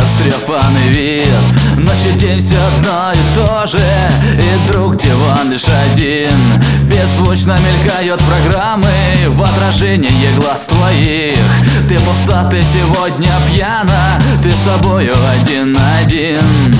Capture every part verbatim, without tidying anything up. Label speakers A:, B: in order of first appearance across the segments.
A: растрепанный вид. Ночь и день все одно и то же, и друг диван лишь один. Беззвучно мелькают программы в отражении глаз твоих. Ты пуста, ты сегодня пьяна, ты с собою один на один.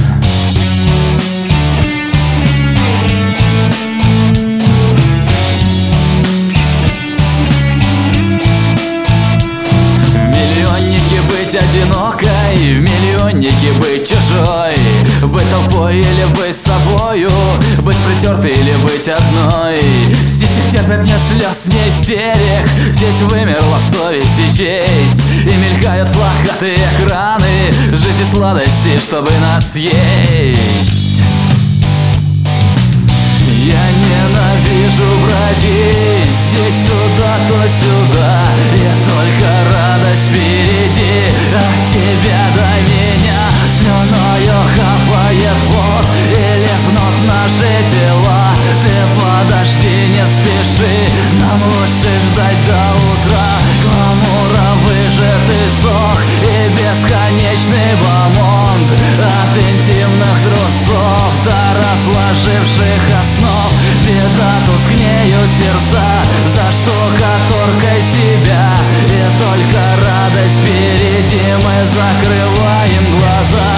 A: Одинокой, в миллионнике быть чужой, быть толпой или быть собою, быть притертой или быть одной. Здесь не терпят ни слез, ни истерик, здесь вымерла совесть и честь, и мелькают плакаты экраны жизни сладости, чтобы нас съесть. Я ненавижу бродить здесь туда, то сюда, и только радость впереди. От тебя до меня слюною хапает пот и лепнут наши тела. Ты подожди, не спеши, нам лучше ждать до утра. Гламура выжатый сок и бесконечный бомонд, от интимных трусов до разложивших основ. Беда, тускнеют сердца за штукатуркой себя, и только радость впереди, мы закрываем глаза.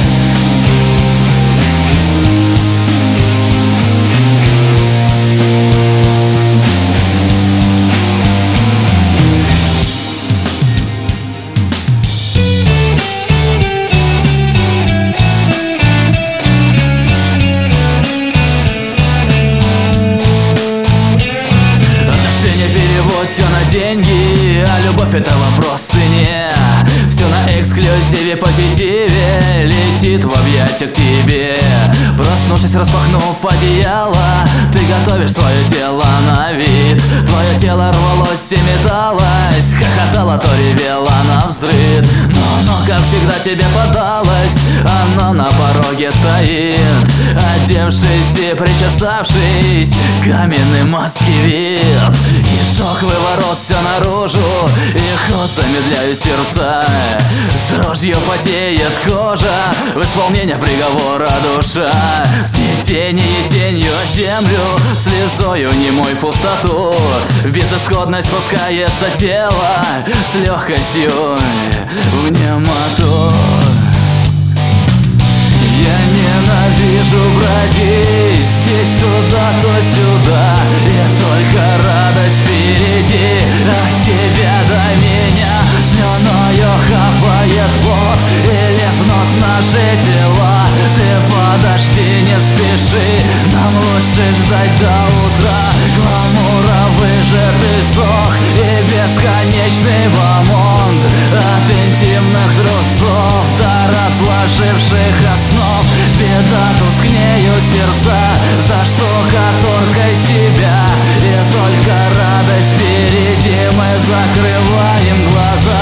A: Все на деньги, а любовь это вопрос цене. Все на эксклюзиве, позитиве, летит в объятия к тебе. Проснувшись, распахнув одеяло, ты готовишь свое тело на вид. Твое тело рвалось и металось, хохотало, то ревело навзрыд. Но оно, как всегда, тебе подалось, оно на пороге стоит, одевшись и причесавшись, каменный маски вид. Кишок выворот все наружу, и ход замедляют сердца. С дрожью потеет кожа, в исполнении приговора душа. Смятение тенью о землю, слезою немой пустоту. В безысходность спускается тело с легкостью в немоту. Я ненавижу бродить здесь туда, то сюда, и только радость впереди. От тебя до меня слюною хапает пот и лепнут наши тела. Ты подожди, не спеши, нам лучше ждать до утра. Гламура выжатый сок и бесконечный бомонд, от интимных трусов до разложивших основ. Беда, тускнеют сердца за штукатуркой себя, и только радость впереди, мы закрываем глаза.